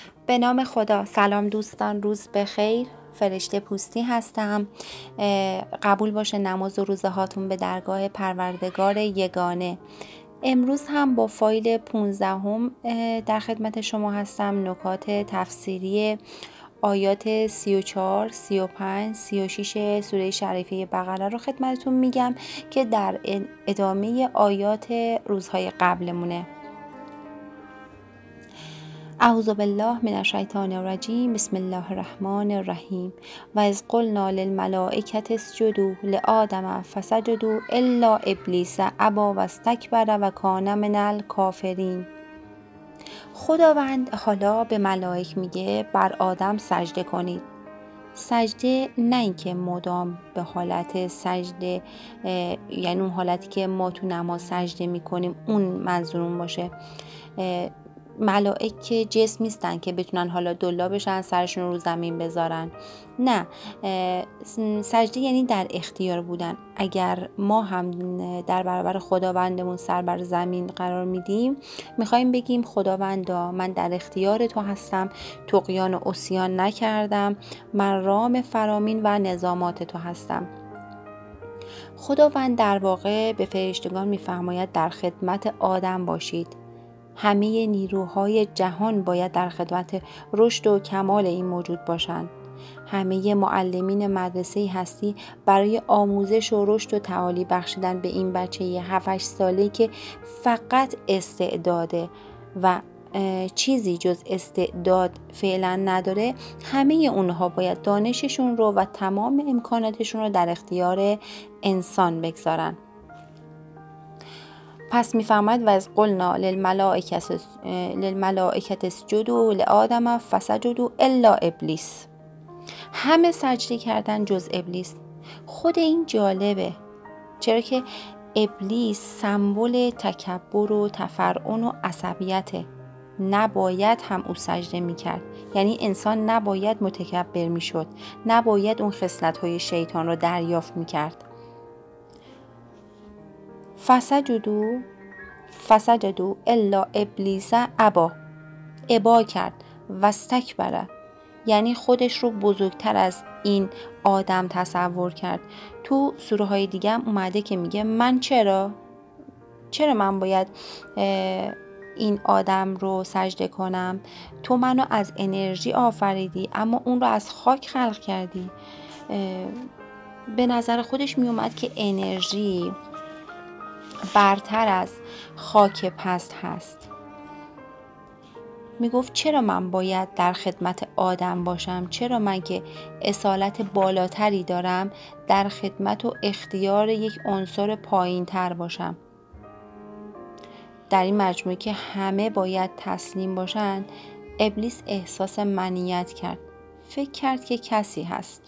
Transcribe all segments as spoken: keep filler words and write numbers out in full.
به نام خدا. سلام دوستان، روز بخیر. فرشته پوستی هستم. قبول باشه نماز و روزه هاتون به درگاه پروردگار یگانه. امروز هم با فایل پانزدهم در خدمت شما هستم. نکات تفسیری آیات سی و چهار، سی و پنج، سی و شش سوره شریفه بقره رو خدمتتون میگم که در ادامه آیات روزهای قبلمونه. اعوذ بالله من الشیطان الرجیم. بسم الله الرحمن الرحیم. و اذ قلنا للملائکة اسجدوا لآدم فسجدوا الا ابلیس ابی واستکبر و کان من الکافرین. خداوند حالا به ملائک میگه بر آدم سجده کنید. سجده نه اینکه مدام به حالت سجده، یعنی اون حالتی که ما تو نماز سجده میکنیم اون منظورون باشه. ملائک که جسم نیستن که بتونن حالا دلا بشن سرشون رو زمین بذارن. نه، سجده یعنی در اختیار بودن. اگر ما هم در برابر خداوندمون سر بر زمین قرار میدیم، میخوایم بگیم خداوندا من در اختیار تو هستم، طغیان و عصیان نکردم، من رام فرامین و نظامات تو هستم. خداوند در واقع به فرشتگان میفرماید در خدمت آدم باشید. همه نیروهای جهان باید در خدمت رشد و کمال این موجود باشند. همه معلمین مدرسه هستی برای آموزش و رشد و تعالی بخشیدن به این بچه هفت هشت ساله که فقط استعداده و چیزی جز استعداد فعلا نداره، همه اونها باید دانششون رو و تمام امکاناتشون رو در اختیار انسان بگذارن. پس میفرماید و از قلنا للملائکة اسجدوا لآدم فسجدوا الا ابلیس. همه سجده کردن جز ابلیس. خود این جالبه، چرا که ابلیس سمبل تکبر و تفرعن و عصبیته. نباید هم او سجده میکرد، یعنی انسان نباید متکبر میشد، نباید اون خصلت‌های شیطان رو دریافت میکرد. فسجدوا فسجدوا الا ابلیس ابا. ابا کرد و استکبر، یعنی خودش رو بزرگتر از این آدم تصور کرد. تو سوره های دیگه هم اومده که میگه من چرا چرا من باید این آدم رو سجده کنم؟ تو منو از انرژی آفریدی اما اون رو از خاک خلق کردی. به نظر خودش میومد که انرژی برتر از خاک پست هست. میگفت چرا من باید در خدمت آدم باشم؟ چرا من که اصالت بالاتری دارم در خدمت و اختیار یک عنصر پایین تر باشم؟ در این مجموعه که همه باید تسلیم باشن، ابلیس احساس منیت کرد. فکر کرد که کسی هست.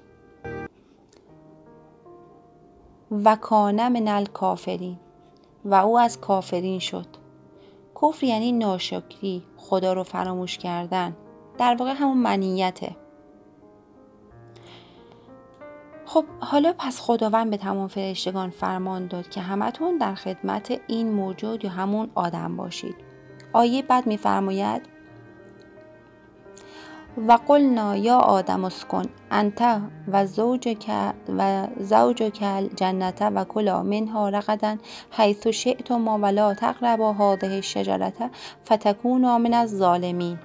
و کان من الکافرین، و او از کافرین شد. کفر یعنی ناشکری، خدا رو فراموش کردن، در واقع همون منیته. خب حالا پس خداوند به تمام فرشتگان فرمان داد که همتون در خدمت این موجود یا همون آدم باشید. آیه بعد میفرماید و قلنا یا آدم اسکن انت و زوجک و زوجک الجنة و کلا منها رغدا حیث شئتما ولا تقربا هذه الشجرة فتکونا من الظالمین.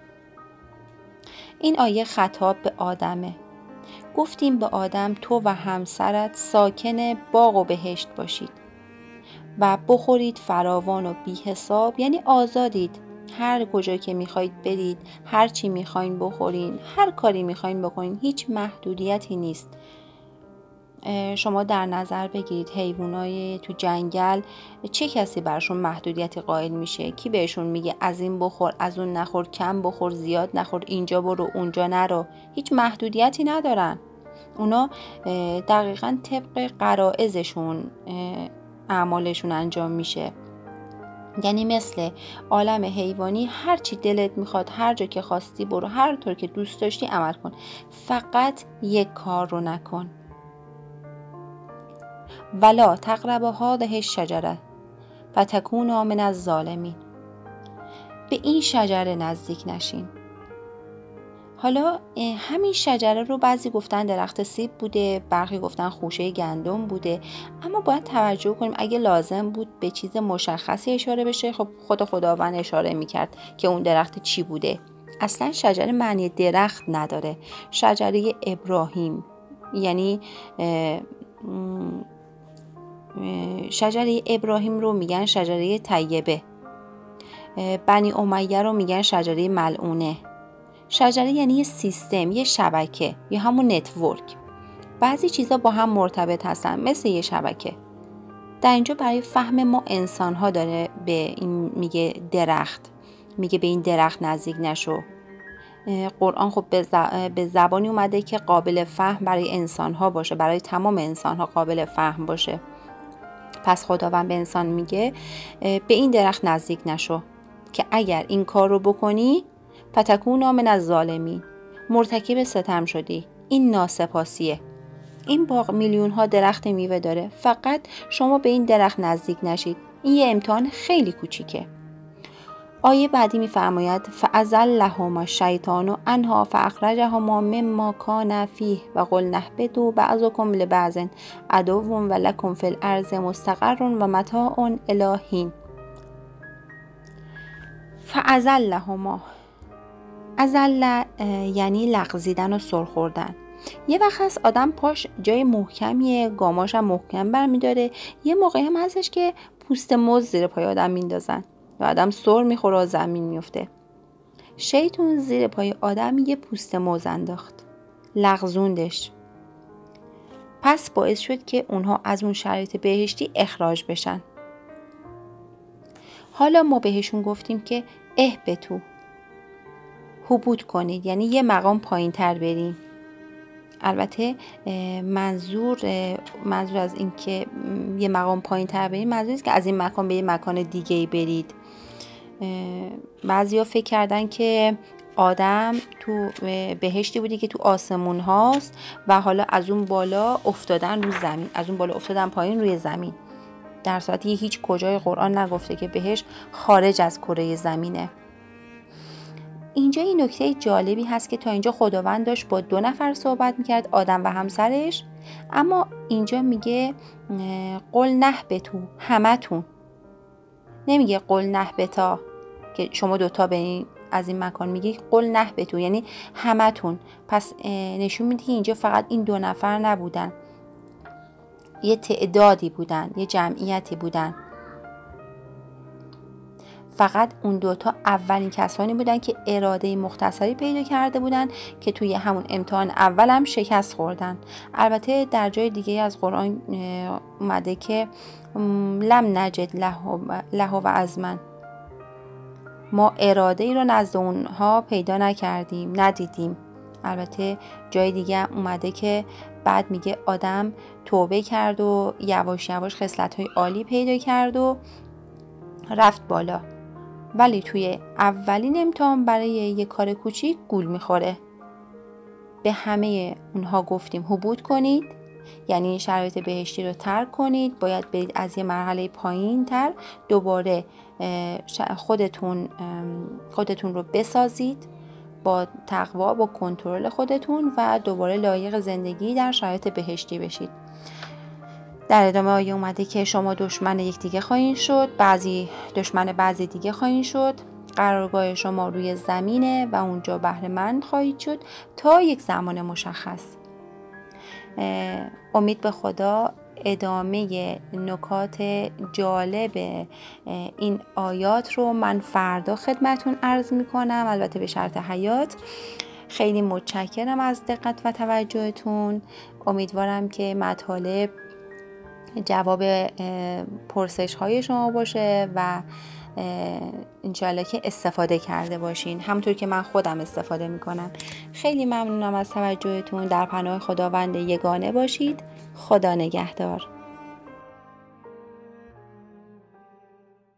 این آیه خطاب به آدمه. گفتیم به آدم تو و همسرت ساکن باغ و بهشت باشید و بخورید فراوان و بی حساب، یعنی آزادید، هر کجا که میخواید برید، هر چی میخواین بخورین، هر کاری میخواین بکنین، هیچ محدودیتی نیست. شما در نظر بگیرید حیوانای تو جنگل، چه کسی برشون محدودیتی قائل میشه؟ کی بهشون میگه از این بخور، از اون نخور، کم بخور، زیاد نخور، اینجا برو، اونجا نرو؟ هیچ محدودیتی ندارن. اونا دقیقاً طبق غرایزشون اعمالشون انجام میشه. یعنی مثل عالم حیوانی، هر چی دلت میخواد، هر جا که خواستی برو، هر طور که دوست داشتی عمل کن، فقط یک کار رو نکن. ولا تقربوا هذه الشجره فتکونا من الظالمین. به این شجره نزدیک نشین. حالا همین شجره رو بعضی گفتن درخت سیب بوده، برخی گفتن خوشه گندم بوده، اما باید توجه کنیم اگه لازم بود به چیز مشخصی اشاره بشه، خب خود خداوند اشاره میکرد که اون درخت چی بوده. اصلا شجره معنی درخت نداره. شجره ابراهیم یعنی اه شجره ابراهیم رو میگن شجره طیبه، بنی امیه رو میگن شجره ملعونه. شجره یعنی یه سیستم، یه شبکه یا همون نتورک. بعضی چیزا با هم مرتبط هستن مثل یه شبکه. در اینجا برای فهم ما انسان ها داره به این میگه درخت، میگه به این درخت نزدیک نشو. قرآن خب به زبانی اومده که قابل فهم برای انسان ها باشه، برای تمام انسان ها قابل فهم باشه. پس خداوند به انسان میگه به این درخت نزدیک نشو که اگر این کار رو بکنی فتکون من الظالمین، مرتکب ستم شدی. این ناسپاسیه. این باغ میلیون ها درخت میوه داره، فقط شما به این درخت نزدیک نشید. این یه امتحان خیلی کوچیکه. آیه بعدی میفرماید فأزلهما الشیطان عنها فأخرجهما مما کانا فیه و قلنا اهبطوا بعضکم لبعض عدو ولکم فی الارض مستقر و متاع الی حین. فأزلهما، ازل یعنی لغزیدن و سر خوردن. یه وقت هست آدم پاش جای محکمیه، گاماش هم محکم برمیداره، یه موقعی هم هستش که پوست موز زیر پای آدم میندازن و آدم سر میخوره و زمین میفته. شیطون زیر پای آدم یه پوست موز انداخت، لغزوندش. پس باعث شد که اونها از اون شرایط بهشتی اخراج بشن. حالا ما بهشون گفتیم که اهبطوا، هبوط کنید، یعنی یه مقام پایین تر بریم. البته منظور منظور از این که یه مقام پایین تر برید منظور نیست که از این مکان به یه مکان دیگه ای برید. بعضیا فکر کردن که آدم تو بهشتی بودی که تو آسمون هاست و حالا از اون بالا افتادن رو زمین، از اون بالا افتادن پایین روی زمین، در صورتی هیچ کجای قرآن نگفته که بهشت خارج از کره زمینه. اینجا این نکته جالبی هست که تا اینجا خداوند داشت با دو نفر صحبت میکرد، آدم و همسرش، اما اینجا میگه قل نهبطوا، همتون. نمیگه قل نهبطا که شما دوتا به این از این مکان، میگه قل نهبطوا یعنی همتون. پس نشون میده که اینجا فقط این دو نفر نبودن، یه تعدادی بودن، یه جمعیتی بودن. فقط اون دوتا اولین کسانی بودن که اراده مختصری پیدا کرده بودن که توی همون امتحان اول هم شکست خوردن. البته در جای دیگه از قرآن اومده که لم نجد له و عزمن، ما اراده ای رو نزد اونها پیدا نکردیم، ندیدیم. البته جای دیگه اومده که بعد میگه آدم توبه کرد و یواش یواش خصلت‌های عالی پیدا کرد و رفت بالا. ولی توی اولین امتحان برای یه کار کوچیک گول میخوره. به همه اونها گفتیم هبوط کنید، یعنی شرایط بهشتی رو ترک کنید، باید برید از یه مرحله پایین تر دوباره خودتون خودتون رو بسازید با تقوا، با کنترل خودتون و دوباره لایق زندگی در شرایط بهشتی بشید. در ادامه آیه اومده که شما دشمن یکدیگه خواهید شد، بعضی دشمن بعضی دیگه خواهید شد، قرارگاه شما روی زمینه و اونجا بهره مند خواهید شد تا یک زمان مشخص. امید به خدا ادامه نکات جالب این آیات رو من فردا خدمتون عرض میکنم، البته به شرط حیات. خیلی متشکرم از دقت و توجهتون. امیدوارم که مطالب جواب پرسش های شما باشه و انشالله که استفاده کرده باشین، همونطور که من خودم استفاده میکنم. خیلی ممنونم از توجهتون. در پناه خداوند یگانه باشید. خدا نگهدار.